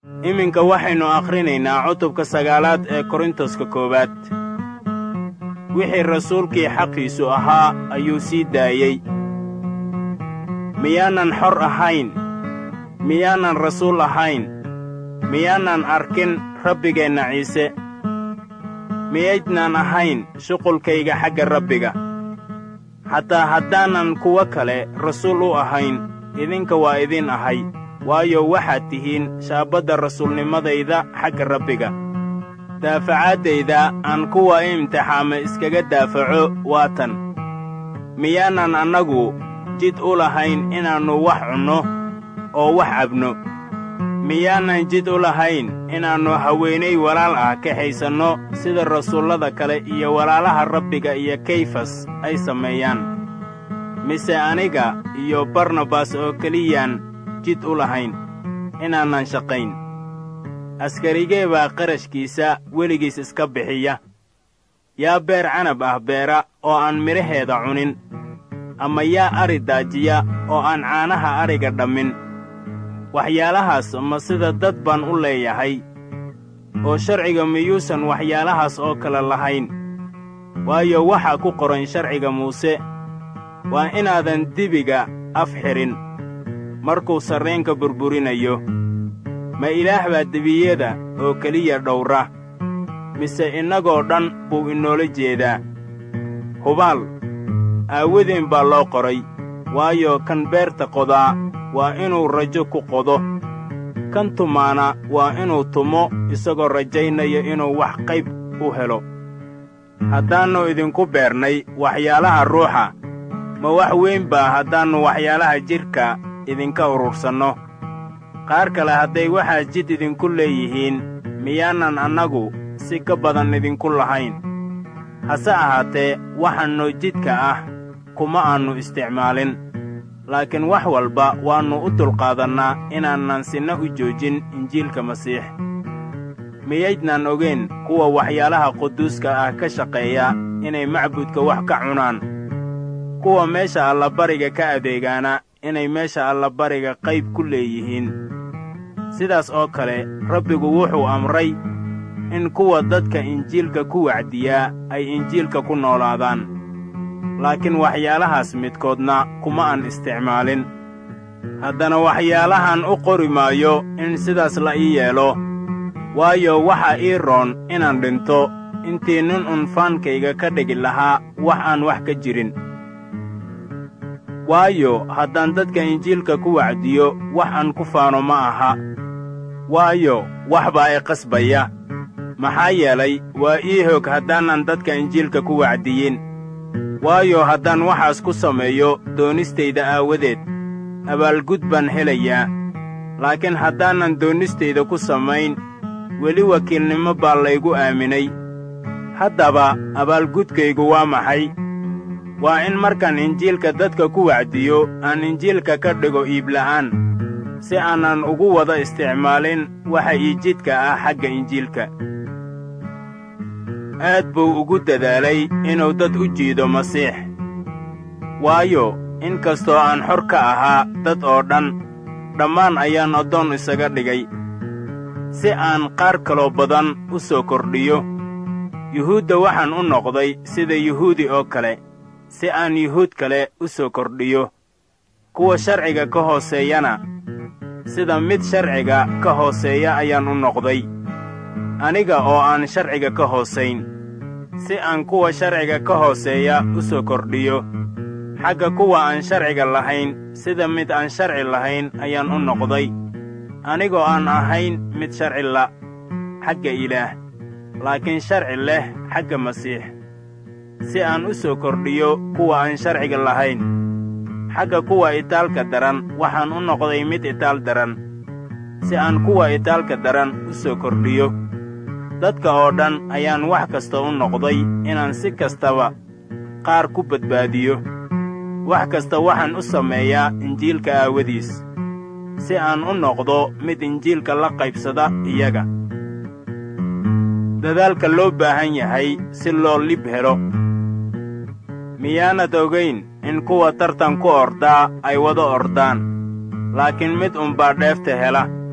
iminka waxaynu akhrinaynaa cutubka 9 ee Korintoska 1. wixii rasuulkii xaqiisu ahaa ayuu sii daayey. miyaanan xor ahayn? miyaanan rasuul ahayn? miyaanan arkin rabbigeenna ciise? miyaydnaan ahayn shuqulkayga xagga rabbiga? xataa haddaanan kuwo kale rasuul u ahayn, idinka waa idin ahay, waayo waxaad tihiin shaabadda rasuulnimadayda xagga rabbiga. daafacaaddayda aan kuwa imtixaama iskaga daafaco waa tan: miyaanan annagu jid u lahayn inaannu wax cunno oo wax cabno? miyaanan jid u lahayn inaannu haweenay walaal ah kaxaysanno sida rasuullada kale iyo walaalaha rabbiga iyo kayfas ay sameeyaan? mise aniga iyo barnabas oo keliyaan jid u lahayn inaanan shaqayn? askarigee baa qarashkiisa weligiis iska bixiya? yaa beer canab ah beera oo aan midhaheeda cunin? ama yaa ari daajiya oo aan caanaha ariga dhammin? waxyaalahaas ma sida dad baan u leeyahay, oo sharciga miyuusan waxyaalahaas oo kale lahayn? waayo waxaa ku qoran sharciga muuse, waa inaadan dibiga af xidhin markuu sarreenka burburinayo. ma ilaah baa debiyada oo keliya dhowra, mise innagoo dhan buu inoola jeedaa? hubaal aawadeen baa loo qoray, waayo kan beerta qodaa waa inuu rajo ku qodo, kan tumaana waa inuu tumo isagoo rajaynayo inuu wax qayb u helo. haddaannu idinku beernay waxyaalaha ruuxa, ma wax weyn baa haddaannu waxyaalaha jidhka idinka urursanno? qaar kale hadday waxaas jid idinku leeyihiin, miyaanan annagu si ka badan idinku lahayn? hase ahaatee waxaannu jidka ah kuma aannu isticmaalin, laakiin wax walba waannu u dulqaadannaa inaanan sinna u joojin injiilka masiix. miyaydnaan ogayn kuwa waxyaalaha quduuska ah ka shaqeeya inay macbudka wax ka cunaan? kuwa meesha allabariga ka adeegaana inay meesha allabariga qayb ku leeyihiin. sidaas oo kale rabbigu wuxuu amray in kuwa dadka injiilka ku wacdiyaa ay injiilka ku noolaadaan, laakiin waxyaalahaas midkoodna kuma aan isticmaalin. haddana waxyaalahan u qori maayo in sidaas la ii yeelo, waayo waxaa ii roon inaan dhinto intii nin unfaankayga ka dhigi lahaa wax aan wax ka jirin. waayo haddaan dadka injiilka ku wacdiyo, wax aan ku faano ma aha, waayo wax baa i qasbaya. maxaa yeelay waa ii hoog haddaanan dadka injiilka ku wacdiyin. waayo haddaan waxaas ku sameeyo doonistayda aawadeed, abaalgud baan helayaa. laakiin haddaanan doonistayda ku samayn, weli wakiilnimo baa laygu aaminay. haddaba abaalgudkaygu waa maxay? waa in markaan injiilka dadka ku wacdiyo aan injiilka ka dhigo iibla'aan, si aanan ugu wada isticmaalin waxa ii jidka ah xagga injiilka. aad buu ugu dadaalay inuu dad u jiido masiix, waayo in kastoo aan xor ka ahaa dad oo dhan, dhammaan ayaan addoon isaga dhigay, si aan qaar kaloo badan u soo kordhiyo. yuhuudda waxaan u noqday sida yuhuudi oo kale, si aan yuhuud kale u soo kordhiyo. kuwa sharciga ka hooseeyana sida mid sharciga ka hooseeya ayaan u noqday, aniga oo aan sharciga ka hoosayn, si aan kuwa sharciga ka hooseeya u soo kordhiyo. xagga kuwa aan sharciga lahayn sida mid aan sharci lahayn ayaan u noqday, anigoo aan ahayn mid sharci la' xagga ilaah, laakiin sharci leh xagga masiix, si aan u soo kordhiyo kuwa aan sharciga lahayn. xagga kuwa itaalka daran waxaan u noqday mid itaal daran, si aan kuwa itaalka daran u soo kordhiyo. dadka oo dhan ayaan wax kasta u noqday inaan si kastaba qaar ku badbaadiyo. wax kasta waxaan u sameeyaa injiilka aawadiis, si aan u noqdo mid injiilka la qaybsada iyaga. dadaalka loo baahan yahay si loo lib helo. miyaanad ogayn in kuwa tartan ku ordaa ay wada ordaan, laakiin mid unbaa dheefta hela?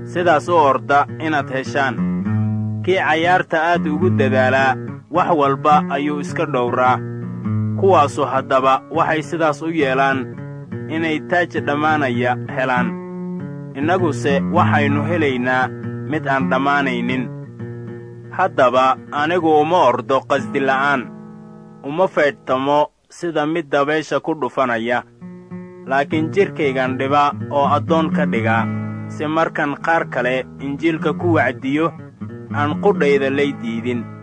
sidaas u orda inaad heshaan. kii cayaarta aad ugu dadaalaa wax walba ayuu iska dhowraa. kuwaasu haddaba waxay sidaas u yeelaan inay taaj dhammaanaya helaan. innaguse waxaynu helaynaa mid aan dhammaanaynin. haddaba anigu uma ordo qasdila'aan, uma feedhtamo sida mid dabaysha ku dhufanaya, laakiin jidhkaygan dhiba oo addoon ka dhiga, si markan qaar kale injiilka ku wacdiyo aan qudhayda lay diidin.